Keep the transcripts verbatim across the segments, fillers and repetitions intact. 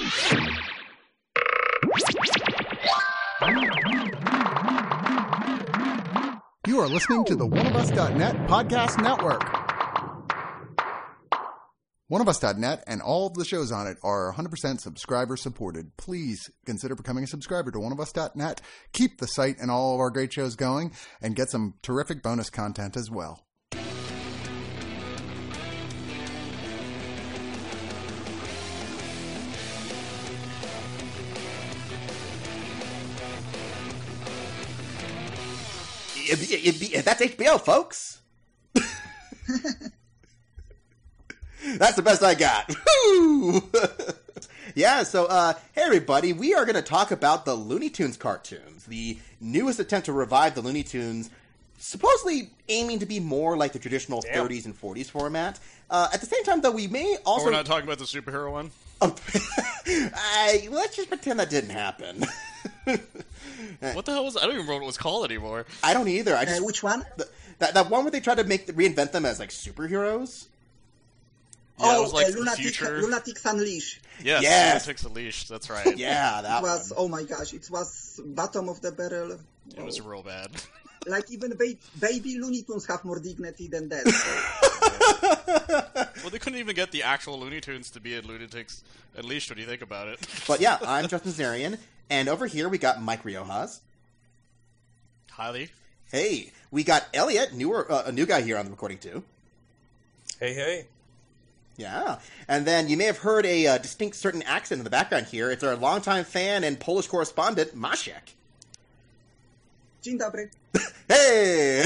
You are listening to the one of us dot net podcast network. one of us dot net and all of the shows on it are one hundred percent subscriber supported. Please consider becoming a subscriber to one of us dot net. Keep the site and all of our great shows going and get some terrific bonus content as well. That's H B O, folks. That's the best I got. Yeah, so, uh, hey everybody, we are going to talk about the Looney Tunes cartoons, the newest attempt to revive the Looney Tunes, supposedly aiming to be more like the traditional Damn. thirties and forties format. Uh, at the same time, though, we may also... Oh, we're not talking about the superhero one? Oh, I, let's just pretend that didn't happen. What the hell was... I don't even remember what it was called anymore. I don't either. I just, uh, which one? The, that, that one where they tried to make reinvent them as, like, superheroes? Yeah, oh, it was like uh, Lunatic, future... Lunatics Unleashed. Yes, yes. Lunatics Unleashed, that's right. Yeah, that It was, one. oh my gosh, it was bottom of the barrel. It oh. was real bad. Like, even ba- baby Looney Tunes have more dignity than that. So. Well, they couldn't even get the actual Looney Tunes to be in Lunatics Unleashed when you think about it. But yeah, I'm Justin Zarian, and over here we got Mike Riojas. Hi. Hey, we got Elliot, newer, uh, a new guy here on the recording too. Hey, hey. Yeah, and then you may have heard a uh, distinct certain accent in the background here. It's our longtime fan and Polish correspondent, Masiek. Dzień dobry. Hey!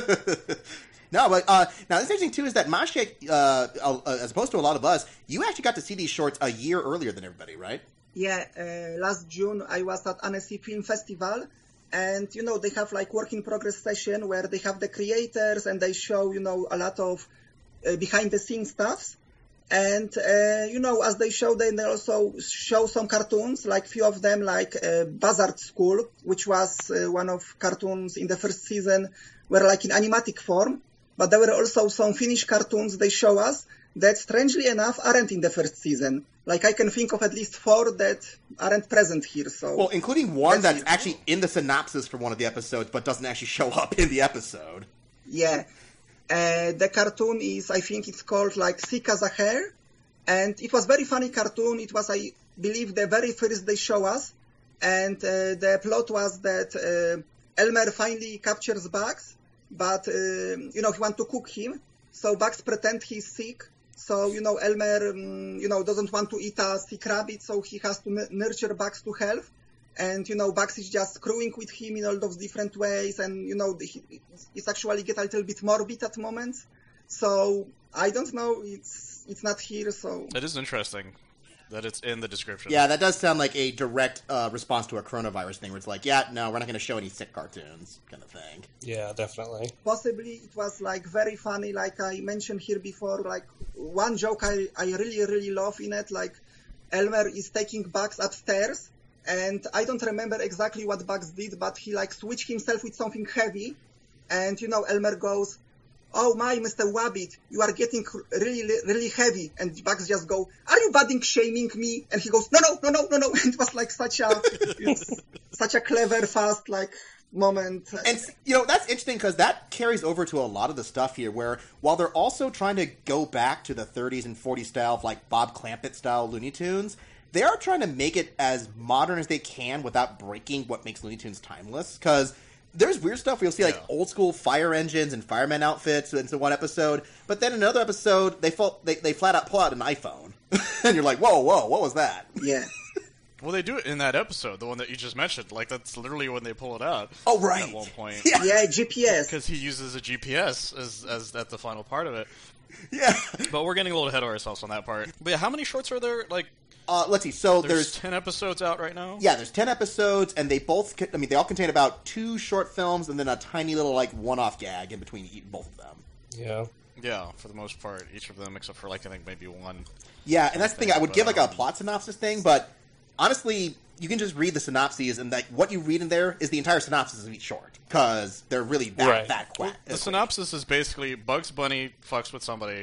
No, but uh, now this interesting too is that Masiek, uh, uh, as opposed to a lot of us, you actually got to see these shorts a year earlier than everybody, right? Yeah, uh, last June I was at Annecy Film Festival, and, you know, they have like work in progress session where they have the creators and they show, you know, a lot of uh, behind the scenes stuffs. And, uh, you know, as they show, then they also show some cartoons, like few of them, like uh, Buzzard School, which was uh, one of cartoons in the first season, were like in animatic form. But there were also some Finnish cartoons they show us that, strangely enough, aren't in the first season. Like, I can think of at least four that aren't present here. So, well, including one that's, that's actually in the synopsis for one of the episodes, but doesn't actually show up in the episode. Yeah. Uh, the cartoon is, I think it's called like Sick as a Hare. And it was very funny cartoon. It was, I believe, the very first they show us. And uh, the plot was that uh, Elmer finally captures Bugs, but, uh, you know, he wants to cook him. So Bugs pretend he's sick. So, you know, Elmer, um, you know, doesn't want to eat a sick rabbit, so he has to n- nurture Bugs to health. And, you know, Bugs is just screwing with him in all those different ways. And, you know, he, it's actually get a little bit morbid at moments. So, I don't know. It's it's not here, so... That is interesting that it's in the description. Yeah, that does sound like a direct uh, response to a coronavirus thing where it's like, yeah, no, we're not going to show any sick cartoons kind of thing. Yeah, definitely. Possibly it was, like, very funny, like I mentioned here before. Like, one joke I, I really, really love in it, like, Elmer is taking Bugs upstairs. And I don't remember exactly what Bugs did, but he, like, switched himself with something heavy. And, you know, Elmer goes, "Oh my, Mister Wabbit, you are getting really, really heavy." And Bugs just go, "Are you budding shaming me?" And he goes, "No, no, no, no, no, no." And it was, like, such a, such a clever, fast, like, moment. And, you know, that's interesting because that carries over to a lot of the stuff here where while they're also trying to go back to the thirties and forties style of, like, Bob Clampett style Looney Tunes, they are trying to make it as modern as they can without breaking what makes Looney Tunes timeless. Because there's weird stuff where you'll see, like, yeah. old school fire engines and fireman outfits into one episode, but then in another episode, they fall, they, they flat out pull out an iPhone. And you're like, whoa, whoa, what was that? Yeah. Well, they do it in that episode, the one that you just mentioned. Like, that's literally when they pull it out. Oh, right. At one point. Yeah, yeah G P S. Because he uses a G P S as, as at the final part of it. Yeah. But we're getting a little ahead of ourselves on that part. But yeah, how many shorts are there? Like, Uh, let's see. So there's, there's ten episodes out right now. Yeah, there's ten episodes, and they both. I mean, they all contain about two short films, and then a tiny little like one-off gag in between both of them. Yeah. Yeah, for the most part, each of them, except for like I think maybe one. Yeah, and that's the thing. I would but, give like a um, plot synopsis thing, but honestly, you can just read the synopses, and like what you read in there is the entire synopsis of each short because they're really that Right. that quick. The synopsis is basically Bugs Bunny fucks with somebody.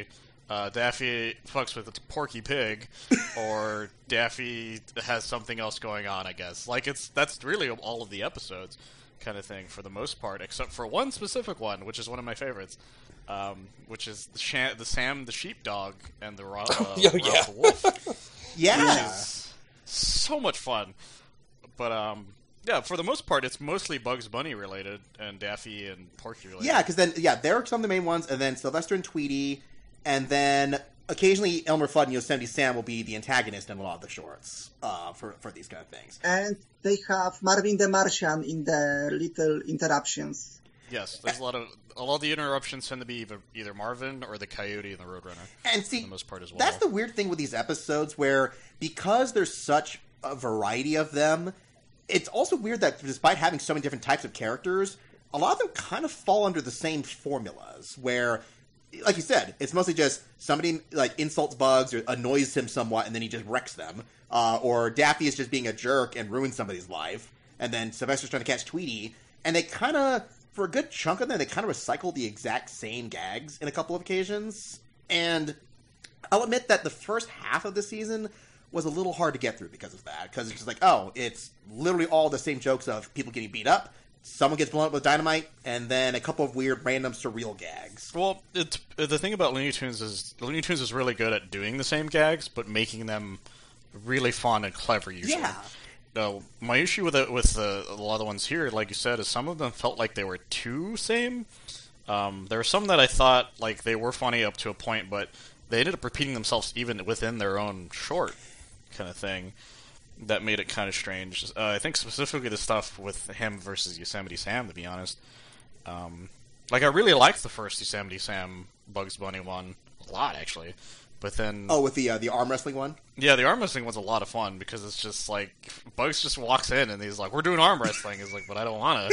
uh, Daffy fucks with a Porky Pig, or Daffy has something else going on, I guess. Like, it's that's really all of the episodes kind of thing for the most part, except for one specific one, which is one of my favorites, um, which is the, Shan- the Sam the sheepdog and the Ra- uh, Oh, yeah. Ralph the wolf. Yeah. Which is so much fun. But, um... yeah, for the most part, it's mostly Bugs Bunny related and Daffy and Porky related. Yeah, because then, yeah, they're some of the main ones, and then Sylvester and Tweety, and then occasionally Elmer Fudd and Yosemite Sam will be the antagonist in a lot of the shorts uh, for, for these kind of things. And they have Marvin the Martian in the little interruptions. Yes, there's a lot of a lot of the interruptions tend to be either, either Marvin or the Coyote and the Roadrunner. And see, for the most part as well. That's the weird thing with these episodes, where because there's such a variety of them, it's also weird that despite having so many different types of characters, a lot of them kind of fall under the same formulas, where, like you said, it's mostly just somebody, like, insults Bugs or annoys him somewhat, and then he just wrecks them. Uh, or Daffy is just being a jerk and ruins somebody's life. And then Sylvester's trying to catch Tweety. And they kind of, for a good chunk of them, they kind of recycle the exact same gags in a couple of occasions. And I'll admit that the first half of the season was a little hard to get through because of that. Because it's just like, oh, it's literally all the same jokes of people getting beat up, someone gets blown up with dynamite, and then a couple of weird, random, surreal gags. Well, it's, the thing about Looney Tunes is Looney Tunes is really good at doing the same gags, but making them really fun and clever usually. Yeah. No, my issue with it, with the, a lot of the ones here, like you said, is some of them felt like they were too same. Um, there were some that I thought like they were funny up to a point, but they ended up repeating themselves even within their own short kind of thing. That made it kind of strange. Uh, I think specifically the stuff with him versus Yosemite Sam, to be honest. Um, like, I really liked the first Yosemite Sam Bugs Bunny one a lot, actually. But then... Oh, with the uh, the arm wrestling one? Yeah, the arm wrestling one's a lot of fun, because it's just like, Bugs just walks in and he's like, we're doing arm wrestling. He's like, but I don't want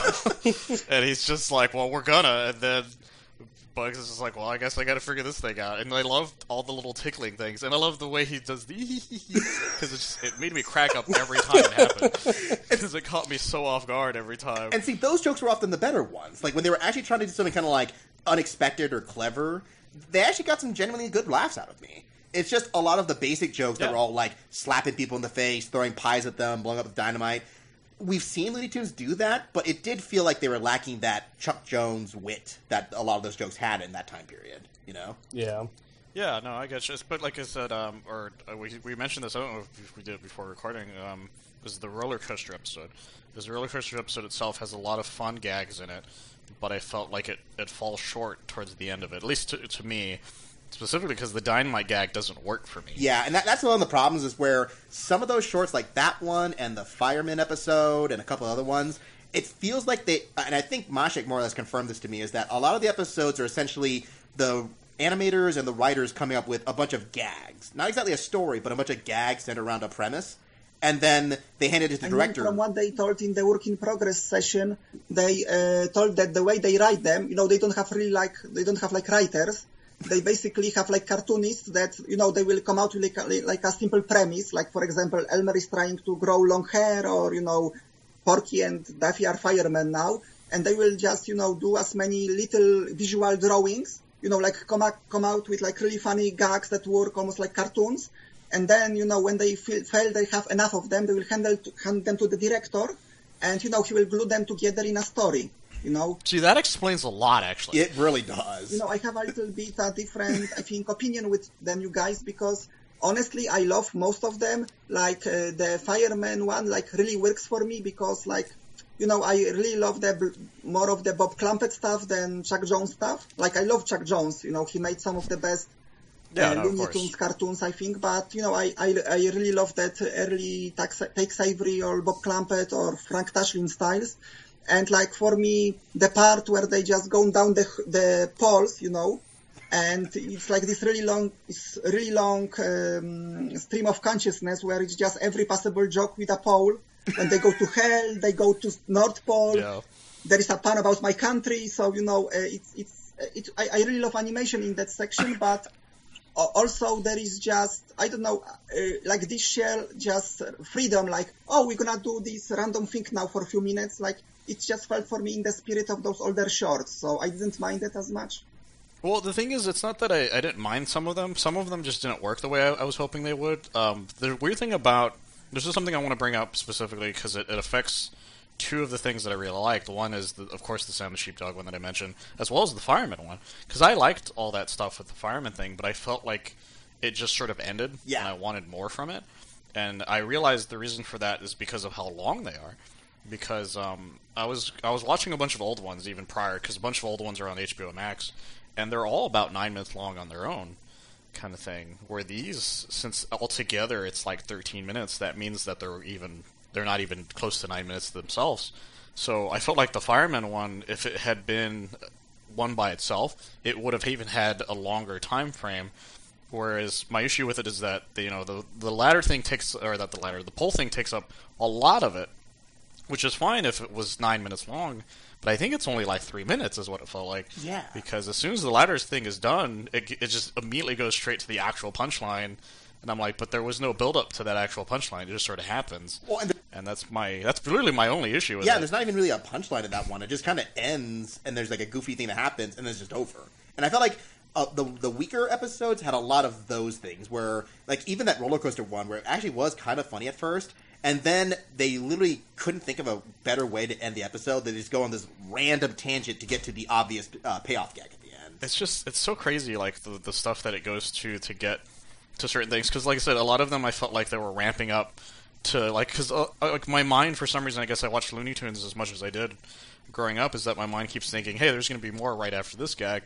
to. And he's just like, well, we're gonna. And then Bugs is just like, well, I guess I gotta figure this thing out. And I love all the little tickling things. And I love the way he does the because it, just, it made me crack up every time it happened. Because it caught me so off guard every time. And see, those jokes were often the better ones. Like, when they were actually trying to do something kind of, like, unexpected or clever, they actually got some genuinely good laughs out of me. It's just a lot of the basic jokes Yeah. that were all, like, slapping people in the face, throwing pies at them, blowing up with dynamite. We've seen Looney Tunes do that, but it did feel like they were lacking that Chuck Jones wit that a lot of those jokes had in that time period, you know? Yeah. Yeah, no, I guess. But like I said, um, or uh, we we mentioned this. I don't know if we did it before recording. Um, this is the roller coaster episode. This roller coaster episode itself has a lot of fun gags in it, but I felt like it, it falls short towards the end of it. At least to, to me, specifically because the dynamite gag doesn't work for me. Yeah, and that, that's one of the problems is where some of those shorts, like that one and the Fireman episode and a couple other ones, it feels like they, and I think Mashik more or less confirmed this to me, is that a lot of the episodes are essentially the animators and the writers coming up with a bunch of gags. Not exactly a story, but a bunch of gags centered around a premise. And then they hand it to the I director. mean, from what they told in the work in progress session, they uh, told that the way they write them, you know, they don't have really like, they don't have like writers. They basically have like cartoonists that, you know, they will come out with like a, like a simple premise. Like, for example, Elmer is trying to grow long hair, or, you know, Porky and Daffy are firemen now. And they will just, you know, do as many little visual drawings, you know, like come out, come out with like really funny gags that work almost like cartoons. And then, you know, when they feel, feel they have enough of them, they will hand, to, hand them to the director, and, you know, he will glue them together in a story, you know. See, that explains a lot, actually. It really does. You know, I have a little bit a different, I think, opinion with them, you guys, because honestly, I love most of them. Like, uh, the Fireman one, like, really works for me because, like, you know, I really love the more of the Bob Clampett stuff than Chuck Jones stuff. Like, I love Chuck Jones, you know, he made some of the best Yeah, uh, no, of Looney course. Tunes cartoons, I think, but, you know, I, I, I really love that early Tex Avery or Bob Clampett or Frank Tashlin styles. And, like, for me, the part where they just go down the the poles, you know, and it's like this really long, it's really long um, stream of consciousness where it's just every possible joke with a pole. When they go to hell, they go to North Pole. Yeah. There is a pun about my country, so, you know, uh, it's it's it, I, I really love animation in that section, but also there is just, I don't know, uh, like this shell, just freedom, like, oh, we're gonna do this random thing now for a few minutes, like, it just felt for me in the spirit of those older shorts, so I didn't mind it as much. Well, the thing is, it's not that I, I didn't mind some of them. Some of them just didn't work the way I, I was hoping they would. Um, the weird thing about... This is something I want to bring up specifically because it, it affects two of the things that I really liked. One is, the, of course, the Sam the Sheepdog one that I mentioned, as well as the Fireman one. Because I liked all that stuff with the Fireman thing, but I felt like it just sort of ended, Yeah. and I wanted more from it. And I realized the reason for that is because of how long they are. Because um, I was I was watching a bunch of old ones even prior, because a bunch of old ones are on H B O Max, and they're all about nine minutes long on their own, kind of thing. Where these, since altogether it's like thirteen minutes, that means that they're even they're not even close to nine minutes themselves. So I felt like the Fireman one, if it had been one by itself, it would have even had a longer time frame. Whereas my issue with it is that you know the the ladder thing takes, or that the ladder, the pole thing takes up a lot of it, which is fine if it was nine minutes long. But I think it's only like three minutes is what it felt like. Yeah. Because as soon as the ladders thing is done, it, it just immediately goes straight to the actual punchline. And I'm like, but there was no build up to that actual punchline. It just sort of happens. Well, and, the, and that's my that's literally my only issue with yeah, it. there's not even really a punchline in that one. It just kind of ends, and there's like a goofy thing that happens, and then it's just over. And I felt like uh, the the weaker episodes had a lot of those things where, like, even that roller coaster one, where it actually was kind of funny at first. And then they literally couldn't think of a better way to end the episode. They just go on this random tangent to get to the obvious uh, payoff gag at the end. It's just, it's so crazy, like, the, the stuff that it goes to to get to certain things. Because, like I said, a lot of them I felt like they were ramping up to, like, because, uh, like, my mind, for some reason, I guess I watched Looney Tunes as much as I did growing up, is that my mind keeps thinking, hey, there's going to be more right after this gag.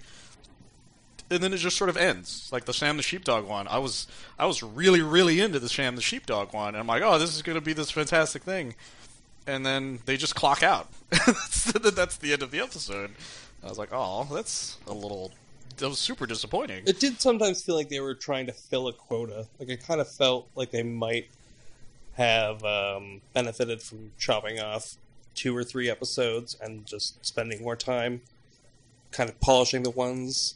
And then it just sort of ends. Like the Sam the Sheepdog one. I was I was really, really into the Sam the Sheepdog one. And I'm like, oh, this is going to be this fantastic thing. And then they just clock out. that's, that's the end of the episode. I was like, oh, that's a little... That was super disappointing. It did sometimes feel like they were trying to fill a quota. Like, it kind of felt like they might have um, benefited from chopping off two or three episodes and just spending more time kind of polishing the ones...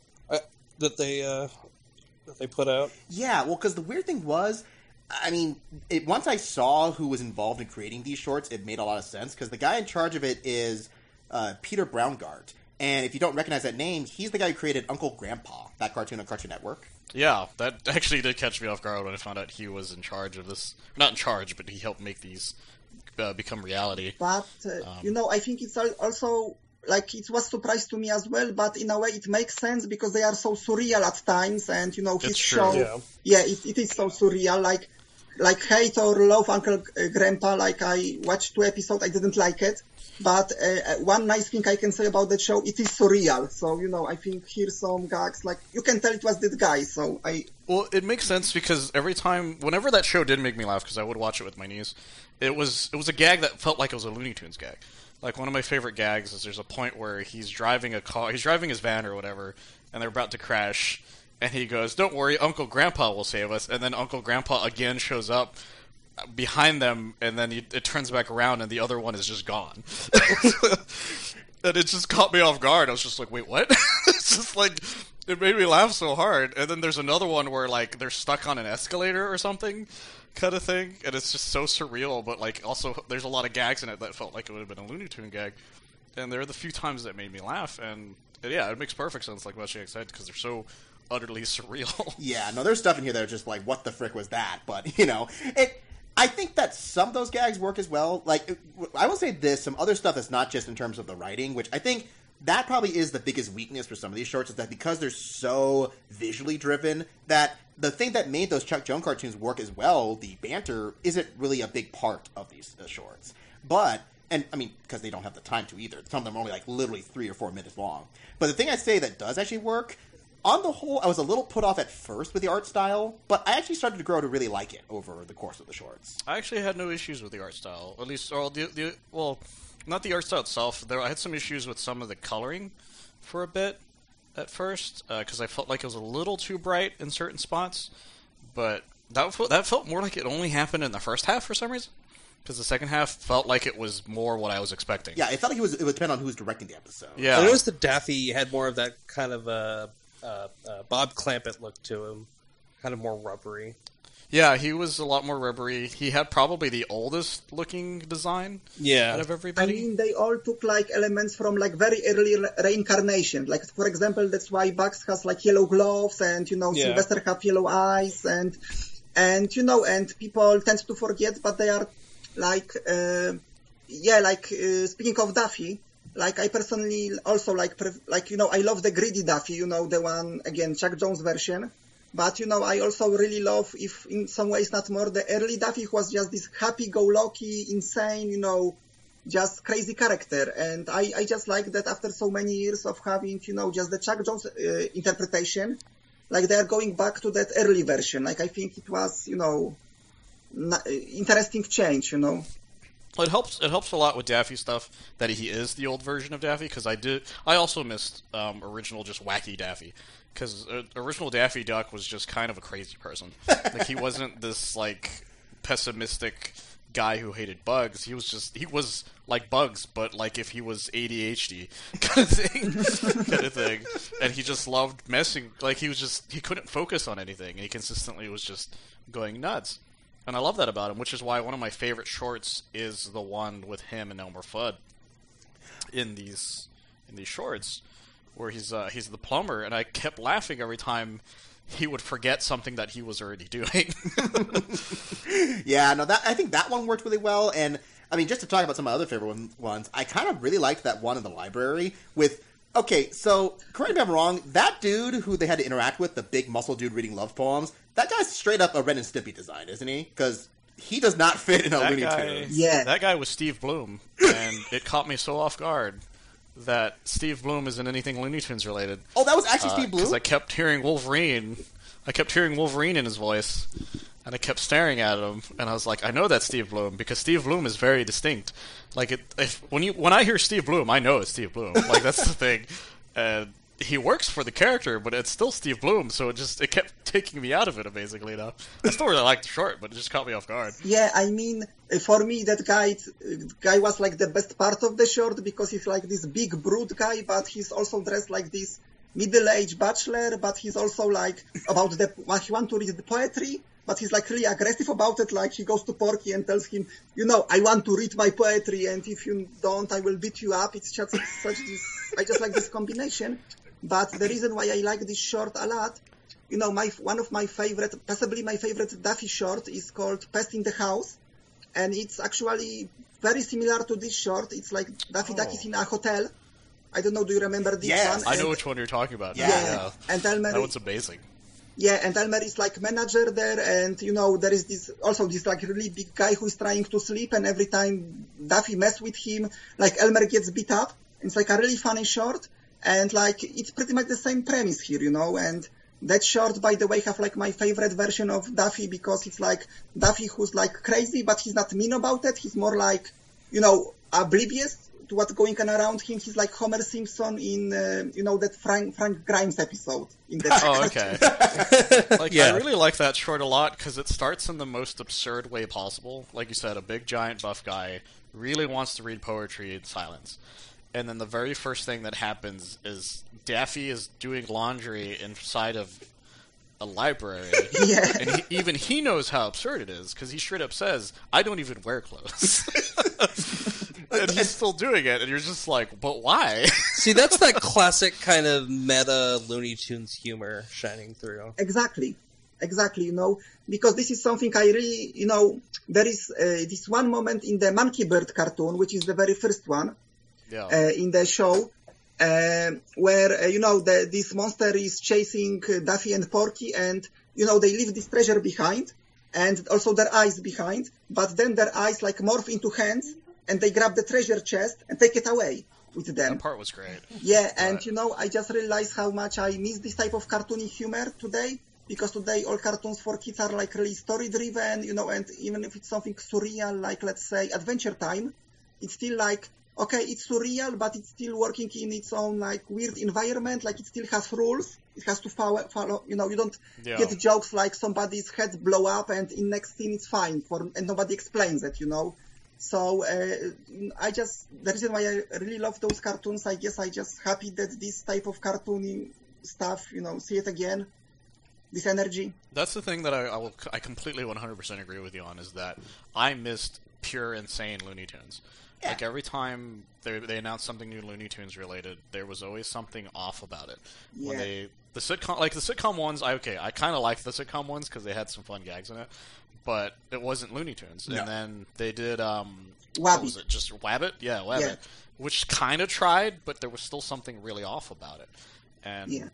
that they uh, that they put out. Yeah, well, because the weird thing was, I mean, it, once I saw who was involved in creating these shorts, it made a lot of sense, because the guy in charge of it is uh, Peter Braungart. And if you don't recognize that name, he's the guy who created Uncle Grandpa, that cartoon on Cartoon Network. Yeah, that actually did catch me off guard when I found out he was in charge of this. Not in charge, but he helped make these uh, become reality. But, uh, Um, you know, I think it's al- also... Like, it was surprise to me as well, but in a way it makes sense because they are so surreal at times, and, you know, his It's true. show... Yeah. Yeah, it, it is so surreal. Like, like hate or love Uncle uh, Grandpa, like, I watched two episodes, I didn't like it. But uh, one nice thing I can say about the show, it is surreal. So, you know, I think here's some gags, like, you can tell it was this guy, so I... Well, it makes sense because every time, whenever that show did make me laugh, because I would watch it with my niece, it was it was a gag that felt like it was a Looney Tunes gag. Like, one of my favorite gags is there's a point where he's driving a car, he's driving his van or whatever, and they're about to crash, and he goes, "Don't worry, Uncle Grandpa will save us," and then Uncle Grandpa again shows up behind them, and then he, it turns back around, and the other one is just gone. And it just caught me off guard. I was just like, wait, what? It's just like, it made me laugh so hard. And then there's another one where, like, they're stuck on an escalator or something, kind of thing, and it's just so surreal, but, like, also, there's a lot of gags in it that felt like it would have been a Looney Tune gag. And there are the few times that made me laugh, and, and yeah, it makes perfect sense, like, watching Excited, because they're so utterly surreal. Yeah, no, there's stuff in here that are just like, what the frick was that? But, you know, it... I think that some of those gags work as well. Like, I will say this, some other stuff that's not just in terms of the writing, which I think that probably is the biggest weakness for some of these shorts, is that because they're so visually driven, that the thing that made those Chuck Jones cartoons work as well, the banter, isn't really a big part of these uh, shorts. But, and I mean, because they don't have the time to either. Some of them are only like literally three or four minutes long. But the thing I say that does actually work, on the whole, I was a little put off at first with the art style, but I actually started to grow to really like it over the course of the shorts. I actually had no issues with the art style, at least, or the, the well, not the art style itself. There, I had some issues with some of the coloring for a bit at first, because uh, I felt like it was a little too bright in certain spots, but that, that felt more like it only happened in the first half for some reason. Because the second half felt like it was more what I was expecting. Yeah, it felt like it was. It would depend on who's directing the episode. Yeah, I noticed that Daffy had more of that kind of uh, uh, uh, Bob Clampett look to him, kind of more rubbery. Yeah, he was a lot more rubbery. He had probably the oldest looking design Yeah. out of I everybody. mean, they all took like elements from like very early re- reincarnation. Like, for example, that's why Bugs has like yellow gloves, and you know, Yeah. Sylvester have yellow eyes, and and you know, and people tend to forget, but they are like, uh, yeah, like uh, speaking of Daffy. Like I personally also like pre- like you know I love the greedy Daffy, you know the one again Chuck Jones version, but you know I also really love, if in some ways not more, the early Daffy who was just this happy-go-lucky, insane, you know, just crazy character, and I I just like that after so many years of having you know just the Chuck Jones uh, interpretation, like they are going back to that early version. Like I think it was you know n- interesting change, you know. It helps. It helps a lot with Daffy stuff that he is the old version of Daffy, because I did. I also missed um, original, just wacky Daffy, because uh, original Daffy Duck was just kind of a crazy person. Like he wasn't this like pessimistic guy who hated bugs. He was just he was like Bugs, but like if he was A D H D kind of thing, kind of thing. And he just loved messing. Like he was just he couldn't focus on anything, and he consistently was just going nuts. And I love that about him, which is why one of my favorite shorts is the one with him and Elmer Fudd in these in these shorts, where he's uh, he's the plumber, and I kept laughing every time he would forget something that he was already doing. Yeah, no, that I think that one worked really well. And I mean, just to talk about some of my other favorite one, ones, I kind of really liked that one in the library with. Okay, so correct me if I'm wrong. That dude who they had to interact with, the big muscle dude reading love poems, that guy's straight up a Ren and Stimpy design, isn't he? Because he does not fit in a that Looney guy, Tunes. Yeah. that guy was Steve Bloom, and it caught me so off guard that Steve Bloom isn't anything Looney Tunes related. Oh, that was actually Steve Because Blue. I kept hearing Wolverine. I kept hearing Wolverine in his voice, and I kept staring at him, and I was like, I know that's Steve Bloom, because Steve Bloom is very distinct. Like, it, if when you when I hear Steve Bloom, I know it's Steve Bloom. Like, that's the thing. And he works for the character, but it's still Steve Bloom, so it just it kept taking me out of it, basically, now. I still really liked the short, but it just caught me off guard. Yeah, I mean, uh, for me, that guy uh, guy was like the best part of the short, because he's like this big brute guy, but he's also dressed like this middle-aged bachelor, but he's also like about the what he want to read the poetry, but he's like really aggressive about it. Like he goes to Porky and tells him, you know, I want to read my poetry, and if you don't, I will beat you up. It's just such this. I just like this combination. But the reason why I like this short a lot, you know, my one of my favorite, possibly my favorite Daffy short is called Pest in the House, and it's actually very similar to this short. It's like Daffy Duck is in a hotel. I don't know, do you remember this Yes. one? I know And- which one you're talking about. now, Yeah. yeah. and Elmer, That one's amazing. yeah, and Elmer is like manager there, and you know there is this also this like really big guy who is trying to sleep, and every time Daffy mess with him, like Elmer gets beat up. It's like a really funny short, and like it's pretty much the same premise here, you know. And that short, by the way, have like my favorite version of Daffy, because it's like Daffy who's like crazy, but he's not mean about it. He's more like, you know, oblivious to what's going on around him. He's like Homer Simpson in, uh, you know, that Frank Frank Grimes episode in the Oh, okay. Like, Yeah. I really like that short a lot, because it starts in the most absurd way possible. Like you said, a big, giant, buff guy really wants to read poetry in silence. And then the very first thing that happens is Daffy is doing laundry inside of a library. Yeah. And he, even he knows how absurd it is, because he straight up says, I don't even wear clothes. And he's still doing it, and you're just like, but why? See, that's that classic kind of meta Looney Tunes humor shining through. Exactly, exactly. You know, because this is something I really, you know, there is uh, this one moment in the Monkey Bird cartoon, which is the very first one Yeah. uh, in the show, uh, where uh, you know the, this monster is chasing uh, Daffy and Porky, and you know they leave this treasure behind, and also their eyes behind. But then their eyes like morph into hands, and they grab the treasure chest and take it away with them. That part was great. Yeah, and Right. you know, I just realized how much I miss this type of cartoony humor today, because today all cartoons for kids are like really story driven, you know, and even if it's something surreal, like let's say Adventure Time, it's still like, okay, it's surreal, but it's still working in its own like weird environment, like it still has rules, it has to follow, follow you know, you don't Yeah. get jokes like somebody's head blow up and in next scene it's fine, for and nobody explains it, you know. So uh, I just, the reason why I really love those cartoons, I guess I just happy that this type of cartoony stuff, you know, see it again. this energy. That's the thing that I, I will I completely one hundred percent agree with you on, is that I missed pure insane Looney Tunes. Yeah. Like every time they they announced something new Looney Tunes related, there was always something off about it. Yeah. When they the sitcom like the sitcom ones, I okay, I kind of liked the sitcom ones because they had some fun gags in it, but it wasn't Looney Tunes. No. And then they did um Wabbit. what was it? Just Wabbit? Yeah, Wabbit. Yeah. Which kind of tried, but there was still something really off about it. And Yeah.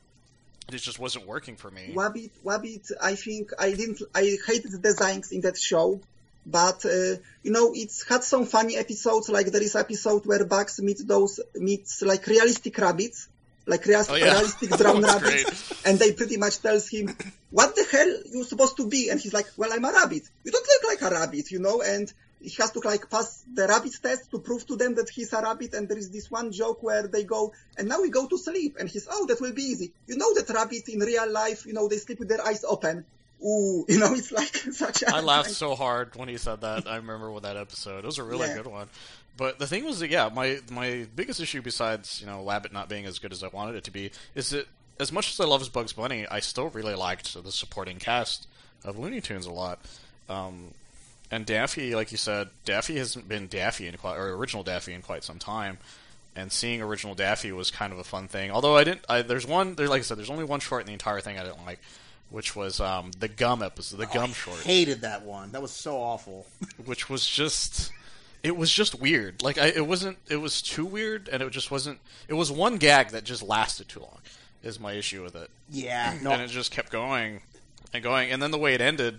it just wasn't working for me. Wabbit, Wabbit, I think I didn't, I hated the designs in that show, but, uh, you know, it's had some funny episodes, like there is episode where Bugs meets those, meets like realistic rabbits, like real, Oh, yeah. realistic brown That was rabbits, great. and they pretty much tells him, what the hell you supposed to be? And he's like, well, I'm a rabbit. You don't look like a rabbit, you know, and he has to like pass the rabbit test to prove to them that he's a rabbit. And there is this one joke where they go, and now we go to sleep. And he's, oh, that will be easy. You know that rabbit in real life, you know, they sleep with their eyes open. Ooh, you know, it's like such a... I laughed so hard when he said that. I remember with that episode. It was a really Yeah. good one. But the thing was that, yeah, my my biggest issue besides, you know, Wabbit not being as good as I wanted it to be, is that as much as I love Bugs Bunny, I still really liked the supporting cast of Looney Tunes a lot. Um, and Daffy, like you said, Daffy hasn't been Daffy in quite, or original Daffy in quite some time. And seeing original Daffy was kind of a fun thing. Although I didn't, I, there's one, there, like I said, there's only one short in the entire thing I didn't like, which was um, the Gum episode, the Gum I short. hated that one. That was so awful. Which was just, it was just weird. Like, I, it wasn't, it was too weird, and it just wasn't, it was one gag that just lasted too long, is my issue with it. Yeah, no. And it just kept going and going, and then the way it ended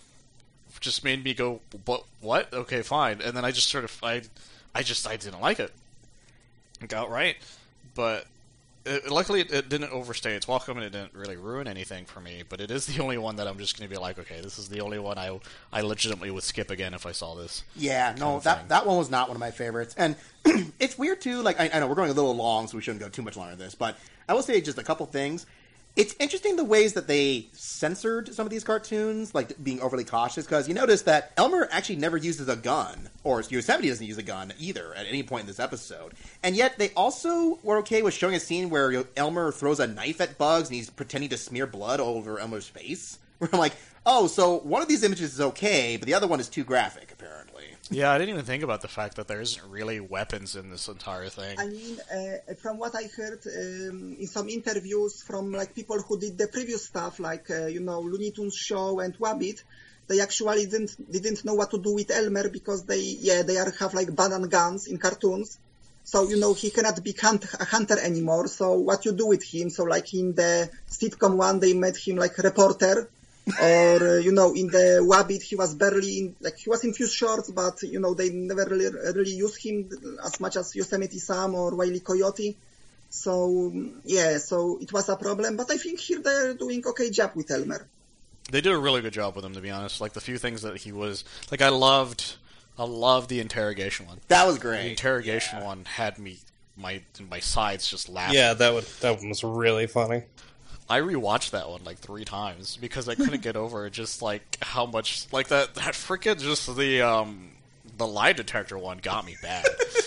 just made me go, what, what? Okay, fine. And then I just sort of, I, I just, I didn't like it. Like, outright. But it, luckily it, it didn't overstay its welcome, and it didn't really ruin anything for me, but it is the only one that I'm just going to be like, okay, this is the only one I I legitimately would skip again if I saw this. Yeah, no, of that thing. that one was not one of my favorites. And it's weird, too. Like, I, I know we're going a little long, so we shouldn't go too much longer on this, but I will say just a couple things. It's interesting the ways that they censored some of these cartoons, like being overly cautious, because you notice that Elmer actually never uses a gun, or Yosemite doesn't use a gun either at any point in this episode. And yet they also were okay with showing a scene where Elmer throws a knife at Bugs and he's pretending to smear blood all over Elmer's face. Where I'm like, oh, so one of these images is okay, but the other one is too graphic, apparently. Yeah, I didn't even think about the fact that there isn't really weapons in this entire thing. I mean, uh, from what I heard um, in some interviews from like people who did the previous stuff, like uh, you know Looney Tunes show and Wabbit, they actually didn't didn't know what to do with Elmer because they yeah they are have like banana guns in cartoons, so you know he cannot be hunt, a hunter anymore. So what you do with him? So like in the sitcom one, they made him like a reporter. Or, uh, you know, in the Wabbit, he was barely in, like, he was in few shorts, but, you know, they never really, really used him as much as Yosemite Sam or Wile E. Coyote. So, yeah, so it was a problem, but I think here they're doing okay job with Elmer. They did a really good job with him, to be honest. Like, the few things that he was, like, I loved, I loved the interrogation one. That was The great. interrogation Yeah. one had me, my, my sides just laughing. Yeah, that would that one was really funny. I rewatched that one like three times because I couldn't get over it. Just like how much, like that, that freaking just the um the lie detector one got me bad.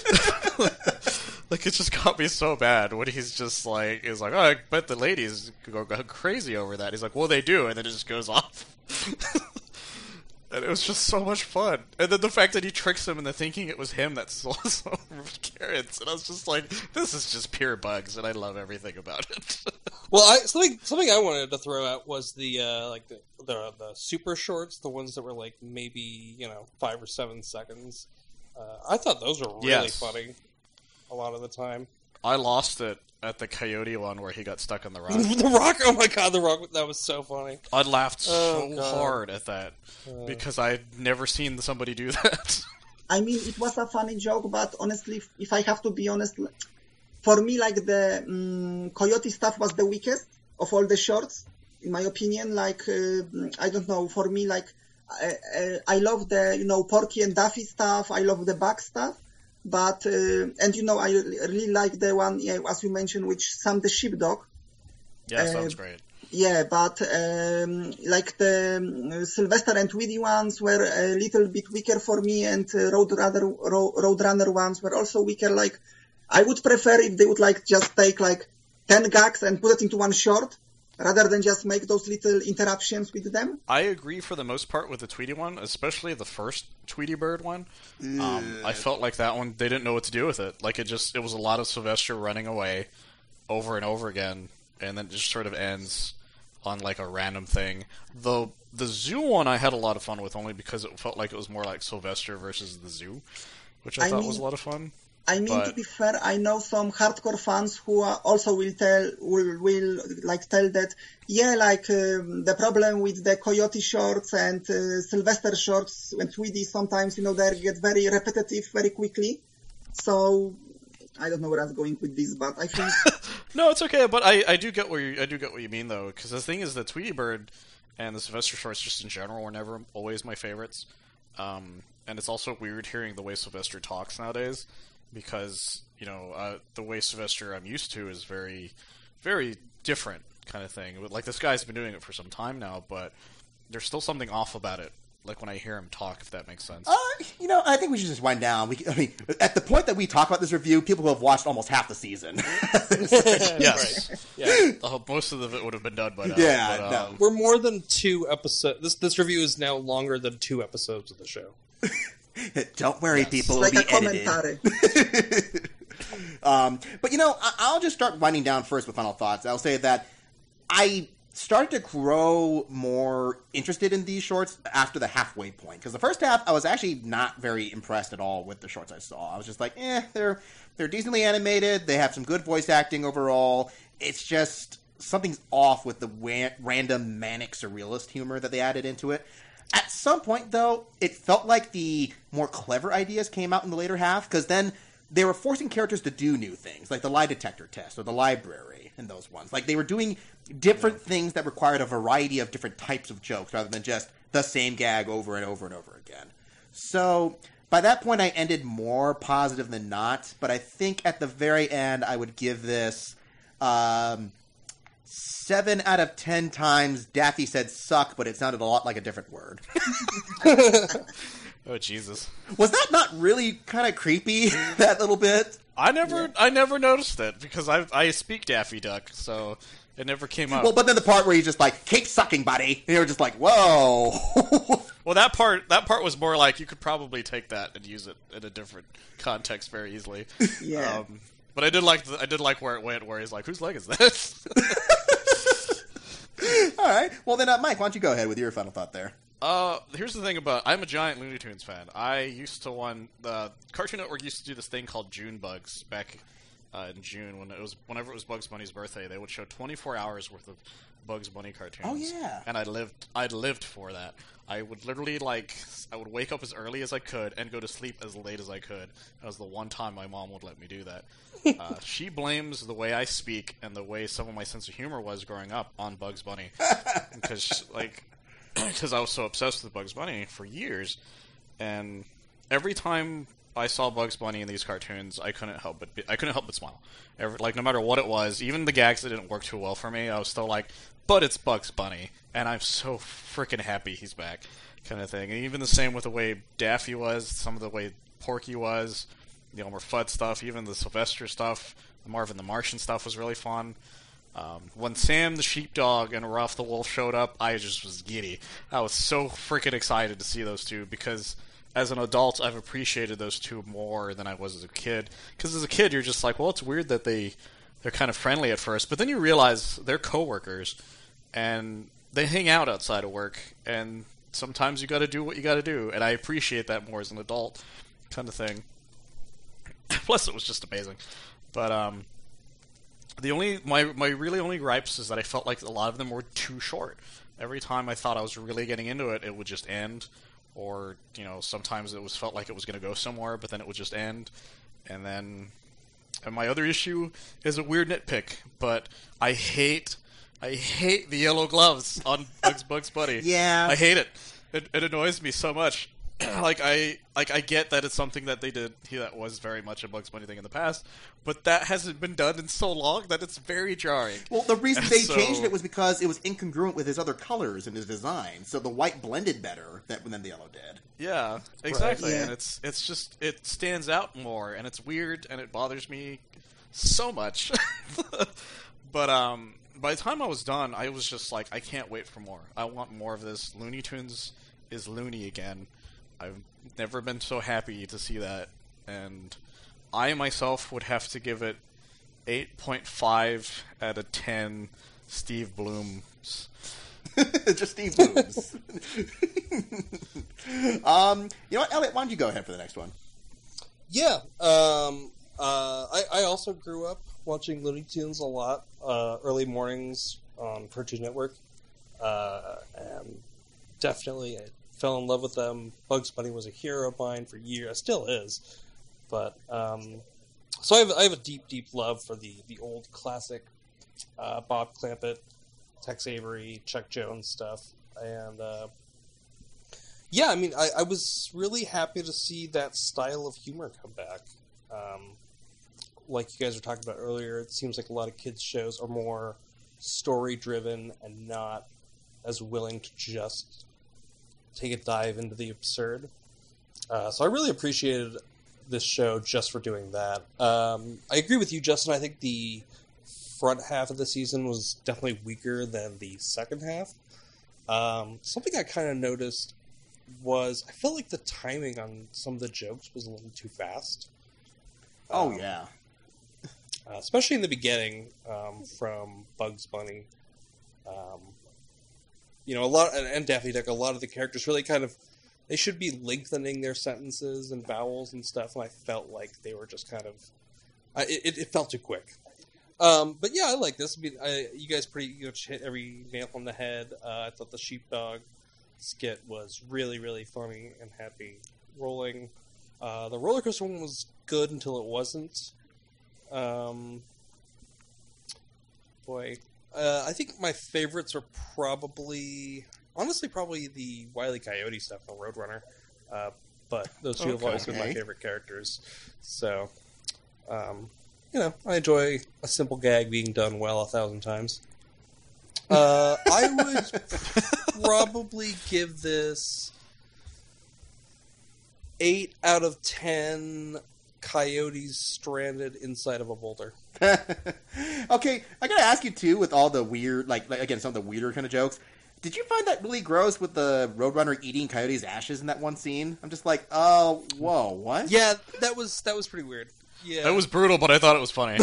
Like it just got me so bad when he's just like, he's like, oh, I bet the ladies go, go crazy over that. He's like, well, they do, and then it just goes off. And it was just so much fun. And then the fact that he tricks him into thinking it was him that stole some carrots. And I was just like, this is just pure Bugs, and I love everything about it. Well, I, something something I wanted to throw out was the uh, like the, the the super shorts, the ones that were like maybe you know five or seven seconds. Uh, I thought those were really Yes. funny a lot of the time. I lost it at the Coyote one where he got stuck on the rock. The Rock, oh my god, the Rock, that was so funny. I laughed so Oh, God. hard at that because I'd never seen somebody do that. I mean, it was a funny joke, but honestly, if- if I have to be honest, for me, like the um, Coyote stuff was the weakest of all the shorts, in my opinion. Like, uh, I don't know, for me, like, I, I, I love the, you know, Porky and Daffy stuff. I love the Bug stuff. But, uh, and you know, I really like the one, yeah, as you mentioned, which Sam the Sheepdog. Yeah, Uh, sounds great. Yeah, but um, like the um, Sylvester and Tweety ones were a little bit weaker for me, and uh, Roadrunner Ro- Roadrunner ones were also weaker. Like, I would prefer if they would like just take like ten gags and put it into one short, rather than just make those little interruptions with them. I agree for the most part with the Tweety one, especially the first Tweety Bird one. Um, I felt like that one, they didn't know what to do with it. Like, it just, it was a lot of Sylvester running away over and over again, and then it just sort of ends on, like, a random thing. The, the zoo one I had a lot of fun with, only because it felt like it was more like Sylvester versus the zoo, which I, I thought mean... was a lot of fun. I mean, but... to be fair, I know some hardcore fans who are also will tell, will, will like tell that, yeah, like um, the problem with the Coyote shorts and uh, Sylvester shorts and Tweety, sometimes, you know, they get very repetitive very quickly. So I don't know where I'm going with this, but I think no, it's okay. But I, I do get what you I do get what you mean though, because the thing is, the Tweety Bird and the Sylvester shorts just in general were never always my favorites. Um, and it's also weird hearing the way Sylvester talks nowadays. Because, you know, uh, the way Sylvester I'm used to is very, very different kind of thing. Like, this guy's been doing it for some time now, but there's still something off about it. Like, when I hear him talk, if that makes sense. Uh, you know, I think we should just wind down. We, I mean, at the point that we talk about this review, people will have watched almost half the season. Yes. Right. Yeah. Uh, most of it would have been done by now. Yeah, but, um, no. We're more than two episodes. This, this review is now longer than two episodes of the show. Don't worry, yes. people. Like it'll a be edited. um, but, you know, I- I'll just start winding down first with final thoughts. I'll say that I started to grow more interested in these shorts after the halfway point. Because the first half, I was actually not very impressed at all with the shorts I saw. I was just like, eh, they're, they're decently animated. They have some good voice acting overall. It's just something's off with the wa- random manic surrealist humor that they added into it. At some point, though, it felt like the more clever ideas came out in the later half, because then they were forcing characters to do new things, like the lie detector test or the library and those ones. Like, they were doing different yeah. things that required a variety of different types of jokes, rather than just the same gag over and over and over again. So, by that point, I ended more positive than not, but I think at the very end, I would give this... Um, Seven out of ten times Daffy said suck, but it sounded a lot like a different word. Oh, Jesus. Was that not really kind of creepy, that little bit? I never yeah. I never noticed it, because I I speak Daffy Duck, so it never came up. Well, but then the part where he's just like, keep sucking, buddy, and you're just like, whoa. Well, that part that part was more like, you could probably take that and use it in a different context very easily. Yeah. Um, but I did like the, I did like where it went, where he's like, whose leg is this? All right. Well, then, uh, Mike, why don't you go ahead with your final thought there? Uh, here's the thing about... I'm a giant Looney Tunes fan. I used to one... The Cartoon Network used to do this thing called June Bugs back uh, in June. when it was Whenever it was Bugs Bunny's birthday, they would show twenty-four hours worth of Bugs Bunny cartoons. Oh, yeah. And I lived, I lived for that. I would literally, like... I would wake up as early as I could and go to sleep as late as I could. That was the one time my mom would let me do that. Uh, she blames the way I speak and the way some of my sense of humor was growing up on Bugs Bunny. Because, like, because I was so obsessed with Bugs Bunny for years. And every time I saw Bugs Bunny in these cartoons, I couldn't help but be, I couldn't help but smile. Every, like, no matter what it was, even the gags that didn't work too well for me, I was still like, but it's Bugs Bunny. And I'm so freaking happy he's back, kind of thing. And even the same with the way Daffy was, some of the way Porky was. The Elmer Fudd stuff, even the Sylvester stuff, the Marvin the Martian stuff was really fun. Um, when Sam the Sheepdog and Ruff the Wolf showed up, I just was giddy. I was so freaking excited to see those two, because as an adult, I've appreciated those two more than I was as a kid. Because as a kid, you're just like, well, it's weird that they, they're kind of friendly at first, but then you realize they're coworkers, and they hang out outside of work, and sometimes you gotta do what you gotta do, and I appreciate that more as an adult, kind of thing. Plus, it was just amazing. But um, the only my my really only gripes is that I felt like a lot of them were too short. Every time I thought I was really getting into it, it would just end, or you know, sometimes it was felt like it was going to go somewhere, but then it would just end. And then, and my other issue is a weird nitpick, but I hate I hate the yellow gloves on Bugs Bugs Bunny. Yeah, I hate it. It, it annoys me so much. like I like I get that it's something that they did he, that was very much a Bugs Bunny thing in the past, but that hasn't been done in so long that it's very jarring. Well, the reason and they so... changed it was because it was incongruent with his other colors and his design, so the white blended better than the yellow did. Yeah, exactly. Right. Yeah. And it's it's just it stands out more, and it's weird, and it bothers me so much. but um, by the time I was done, I was just like, I can't wait for more. I want more of this. Looney Tunes is loony again. I've never been so happy to see that, and I myself would have to give it eight point five out of ten Steve Blooms. Just Steve Blooms. um, you know what, Elliot, why don't you go ahead for the next one? Yeah, um, uh, I, I also grew up watching Looney Tunes a lot, uh, early mornings on Cartoon Network, uh, and definitely I fell in love with them. Bugs Bunny was a hero of mine for years, still is, but, um, so I have, I have a deep, deep love for the, the old classic, uh, Bob Clampett, Tex Avery, Chuck Jones stuff, and, uh, yeah, I mean, I, I was really happy to see that style of humor come back. Um, like you guys were talking about earlier, it seems like a lot of kids' shows are more story-driven and not as willing to just take a dive into the absurd. Uh, so I really appreciated this show just for doing that. Um, I agree with you, Justin. I think the front half of the season was definitely weaker than the second half. Um, something I kind of noticed was I felt like the timing on some of the jokes was a little too fast. Oh, um, yeah. Uh, especially in the beginning, um, from Bugs Bunny. Um, you know, a lot, and, and Daffy Duck, a lot of the characters really kind of, they should be lengthening their sentences and vowels and stuff, and I felt like they were just kind of, I, it, it felt too quick. Um, but yeah, I like this. I mean, I, you guys pretty much hit every nail on the head. Uh, I thought the sheepdog skit was really, really funny and had me rolling. Uh, the roller coaster one was good until it wasn't. Um, boy, uh, I think my favorites are probably, honestly, probably the Wile E. Coyote stuff on Roadrunner. Uh, but those two have Okay. always been my favorite characters. So, um, you know, I enjoy a simple gag being done well a thousand times. Uh, I would probably give this eight out of ten coyotes stranded inside of a boulder. Okay, I gotta ask you too, with all the weird, like, like again, some of the weirder kind of jokes. Did you find that really gross with the Roadrunner eating Coyote's ashes in that one scene? I'm just like, oh, whoa, what? Yeah, that was that was pretty weird. Yeah, It was brutal, but I thought it was funny.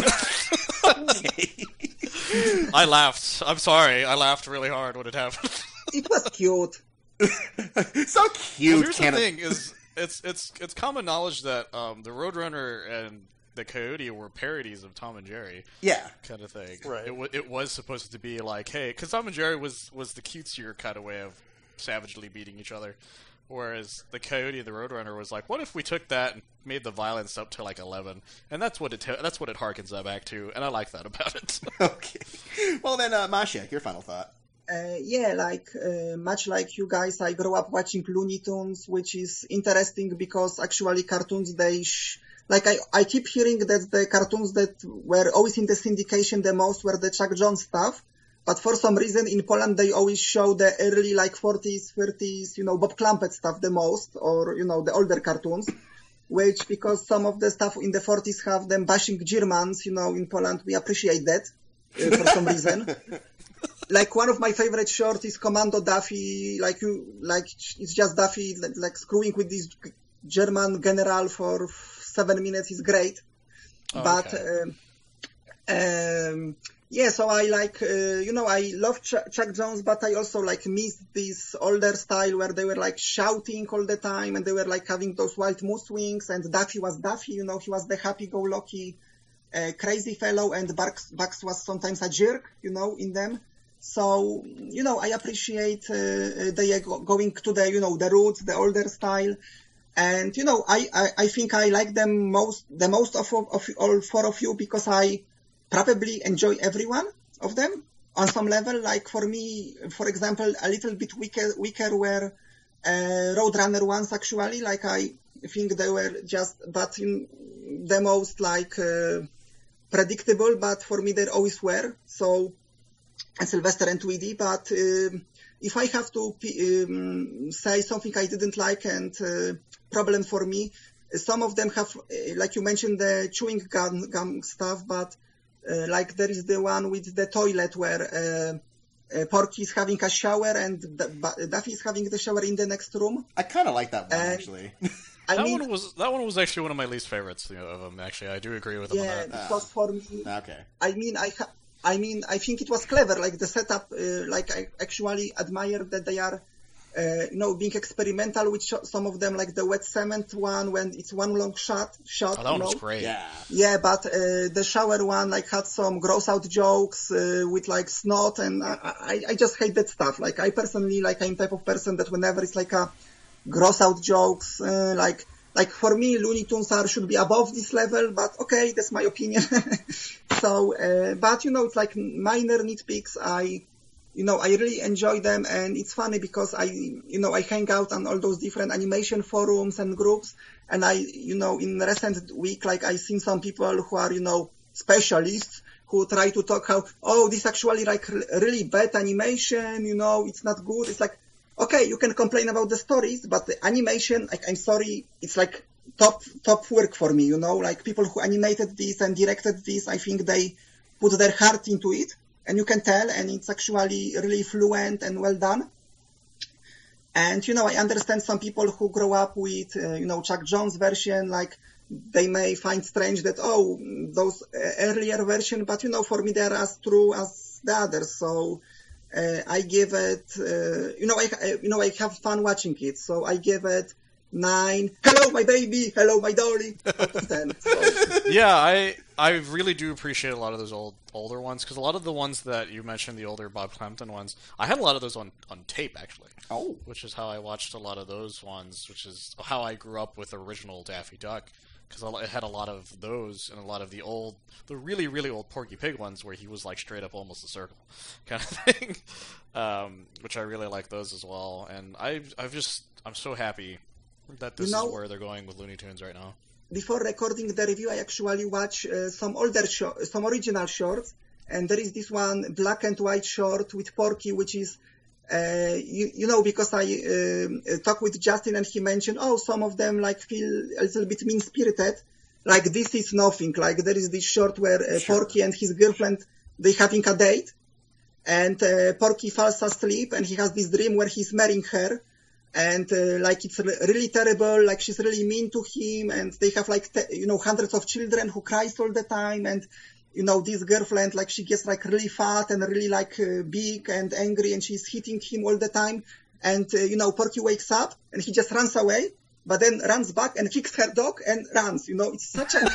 Okay. I laughed. I'm sorry. I laughed really hard when it happened. It was cute. So cute. Well, here's Can the it- thing: is it's it's it's common knowledge that um, the Roadrunner and the Coyote were parodies of Tom and Jerry, Yeah. kind of thing. Right. It, w- it was supposed to be like, hey, because Tom and Jerry was was the cutesier kind of way of savagely beating each other, whereas the Coyote and the Roadrunner was like, what if we took that and made the violence up to like eleven? And that's what it t- that's what it harkens that back to, and I like that about it. Okay. Well then, uh, Masha, your final thought. Uh, yeah, like uh, much like you guys, I grew up watching Looney Tunes, which is interesting because actually cartoons they sh- like I, I keep hearing that the cartoons that were always in the syndication the most were the Chuck Jones stuff, but for some reason in Poland they always show the early like forties, thirties, you know, Bob Clampett stuff the most, or you know the older cartoons. Which because some of the stuff in the forties have them bashing Germans, you know, in Poland we appreciate that uh, for some reason. Like one of my favorite shorts is Commando Daffy, like you, like it's just Daffy like, like screwing with this German general for seven minutes is great. Oh, but okay. um, um, yeah, so I like, uh, you know, I love Ch- Chuck Jones, but I also like miss this older style where they were like shouting all the time and they were like having those wild moose swings, and Daffy was Daffy, you know, he was the happy-go-lucky uh, crazy fellow, and Bugs, Bugs was sometimes a jerk, you know, in them. So, you know, I appreciate uh, they are go- going to the, you know, the roots, the older style. And, you know, I, I, I think I like them most, the most of, of all four of you because I probably enjoy every one of them on some level. Like for me, for example, a little bit weaker, weaker were uh, Roadrunner ones actually. Like I think they were just, but in the most like uh, predictable, but for me they always were. So, and Sylvester and Tweety, but um, if I have to um, say something I didn't like and uh, problem for me, some of them have, uh, like you mentioned, the chewing gum, gum stuff, but Uh, like there is the one with the toilet where uh, uh, Porky is having a shower and D- Daffy is having the shower in the next room. I kind of like that one, Uh, actually. I that mean, one was that one was actually one of my least favorites you know, of them. Actually, I do agree with him yeah, on that. because for me, Okay. I mean, I, ha- I mean, I think it was clever. Like the setup, uh, like I actually admire that they are, uh, you know, being experimental with sh- some of them, like the wet cement one when it's one long shot. Shot. Oh, that one you was know? great. Yeah. Yeah, but uh, the shower one like had some gross out jokes uh, with like snot, and I, I, I just hate that stuff. Like I personally, like I'm type of person that whenever it's like a gross out jokes, uh, like like for me, Looney Tunes are should be above this level. But okay, that's my opinion. so, uh, but you know, it's like minor nitpicks. I, you know, I really enjoy them, and it's funny because I, you know, I hang out on all those different animation forums and groups. And I, you know, in recent week, like I seen some people who are, you know, specialists who try to talk how, oh, this actually like really bad animation, you know, it's not good. It's like, okay, you can complain about the stories, but the animation, like, I'm sorry, it's like top, top work for me, you know, like people who animated this and directed this, I think they put their heart into it, and you can tell, and it's actually really fluent and well done. And, you know, I understand some people who grow up with, uh, you know, Chuck Jones version, like, they may find strange that, oh, those uh, earlier version, but, you know, for me, they're as true as the others. So, uh, I give it, uh, you know, I, I, you know, I have fun watching it. So I give it nine. Hello, my baby. Hello, my dolly. Out of ten. So. Yeah, I I really do appreciate a lot of those old older ones, because a lot of the ones that you mentioned, the older Bob Clampton ones, I had a lot of those on, on tape, actually. Oh. Which is how I watched a lot of those ones, which is how I grew up with the original Daffy Duck, because it had a lot of those and a lot of the old, the really, really old Porky Pig ones where he was like straight up almost a circle kind of thing, um, which I really like those as well. And I, I've just, I'm so happy that this You know, is where they're going with Looney Tunes right now. Before recording the review, I actually watched uh, some older, shor- some original shorts, and there is this one black and white short with Porky, which is, uh, you, you know, because I uh, talked with Justin and he mentioned, oh, some of them like feel a little bit mean-spirited. Like this is nothing. Like there is this short where uh, Sure. Porky and his girlfriend, they having a date, and uh, Porky falls asleep and he has this dream where he's marrying her. And uh, like it's re- really terrible, like she's really mean to him, and they have like te- you know hundreds of children who cries all the time, and you know this girlfriend like she gets like really fat and really like uh, big and angry, and she's hitting him all the time, and uh, you know Porky wakes up and he just runs away, but then runs back and kicks her dog and runs. You know it's such a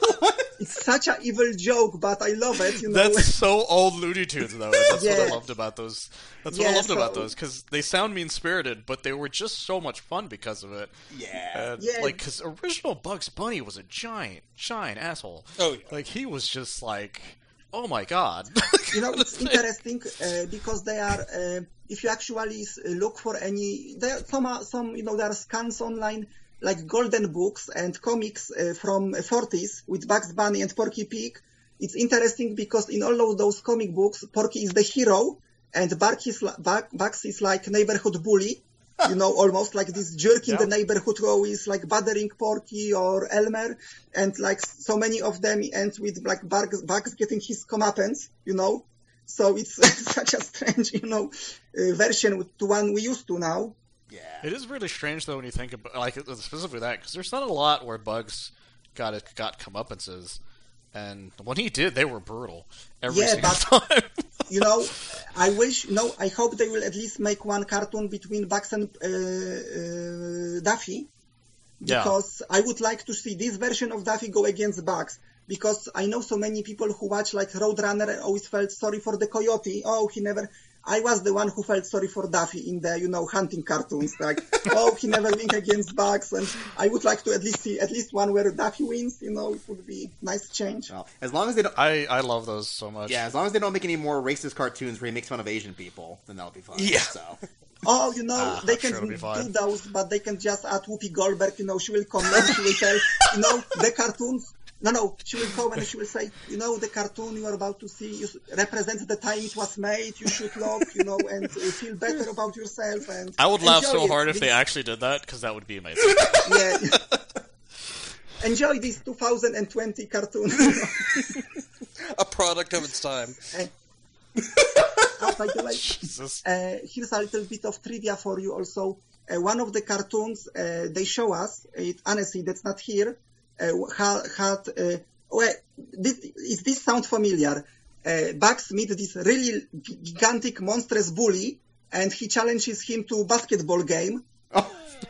it's such a evil joke, but I love it. You know That's so old Looney Tunes, though. And that's what I Yeah. loved about those. That's what I Yeah, loved about so- those, because they sound mean-spirited, but they were just so much fun because of it. Yeah. And, Yeah. like, because original Bugs Bunny was a giant, giant asshole. Oh, yeah. Like, he was just like, oh my god. You know, it's interesting uh, because they are. Uh, if you actually s- look for any, there some are some you know there are scans online like golden books and comics uh, from forties with Bugs Bunny and Porky Pig. It's interesting because in all of those comic books, Porky is the hero and Bugs is, li- Bug- Bugs is like neighborhood bully. You know, almost like this jerk in Yeah. the neighborhood who is like bothering Porky or Elmer, and like so many of them end with like Bugs, Bugs getting his comeuppance, you know. So it's such a strange, you know, uh, version to one we used to now. Yeah. It is really strange, though, when you think about, like, specifically that, because there's not a lot where Bugs got it, got comeuppances, and when he did, they were brutal every Yeah, single but- time. You know, I wish, you know, I hope they will at least make one cartoon between Bugs and uh, uh, Daffy, Yeah. because I would like to see this version of Daffy go against Bugs. Because I know so many people who watch like Roadrunner and always felt sorry for the coyote. Oh, he never. I was the one who felt sorry for Daffy in the, you know, hunting cartoons. Like, oh, he never wins against Bugs, and I would like to at least see at least one where Daffy wins. You know, it would be nice change. Well, as long as they don't. I, I love those so much. Yeah, as long as they don't make any more racist cartoons where he makes fun of Asian people, then that'll be fine. Yeah. So. Oh, you know, Ah, they I'm can sure it'll be do fine. those, but they can just add Whoopi Goldberg. You know, she will come and she will tell, you know, the cartoons. No, no, she will come and she will say, you know, the cartoon you are about to see you represents the time it was made. You should look, you know, and uh, feel better about yourself. And I would laugh enjoy so it. hard if This- they actually did that, because that would be amazing. Yeah. Enjoy this two thousand twenty cartoon. A product of its time. Uh, oh, by the way, Jesus. uh, here's a little bit of trivia for you also. Uh, one of the cartoons uh, they show us, it, honestly, that's not here, uh, had, had uh, well, this, is this sound familiar? Uh, Bugs meets this really gigantic, monstrous bully, and he challenges him to a basketball game. Oh.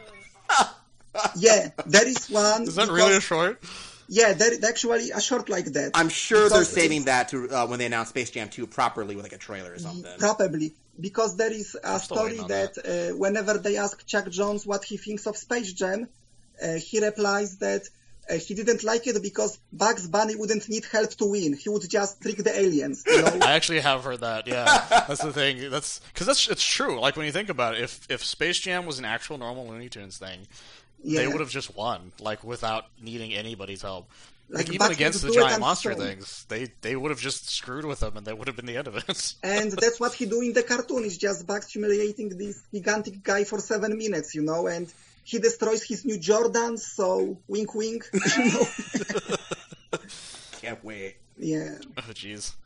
Yeah, there is one. Is that because, really a short? Yeah, there is actually a short like that. I'm sure they're Because saving it's- that to uh, when they announce Space Jam two properly with like a trailer or something. Probably, because there is a still story waiting on that, uh, whenever they ask Chuck Jones what he thinks of Space Jam, uh, he replies that uh, he didn't like it because Bugs Bunny wouldn't need help to win. He would just trick the aliens, you know? I actually have heard that. Yeah, that's the thing. That's because that's it's true. Like when you think about it, if if Space Jam was an actual normal Looney Tunes thing, Yeah. they would have just won, like without needing anybody's help. Like, Like, even Bugs against would the do it giant on monster his own. things, they they would have just screwed with them, and that would have been the end of it. And that's what he do in the cartoon. It's just Bugs humiliating this gigantic guy for seven minutes, you know, and he destroys his new Jordans, so wink wink, you know? Can't wait. Yeah. Oh jeez.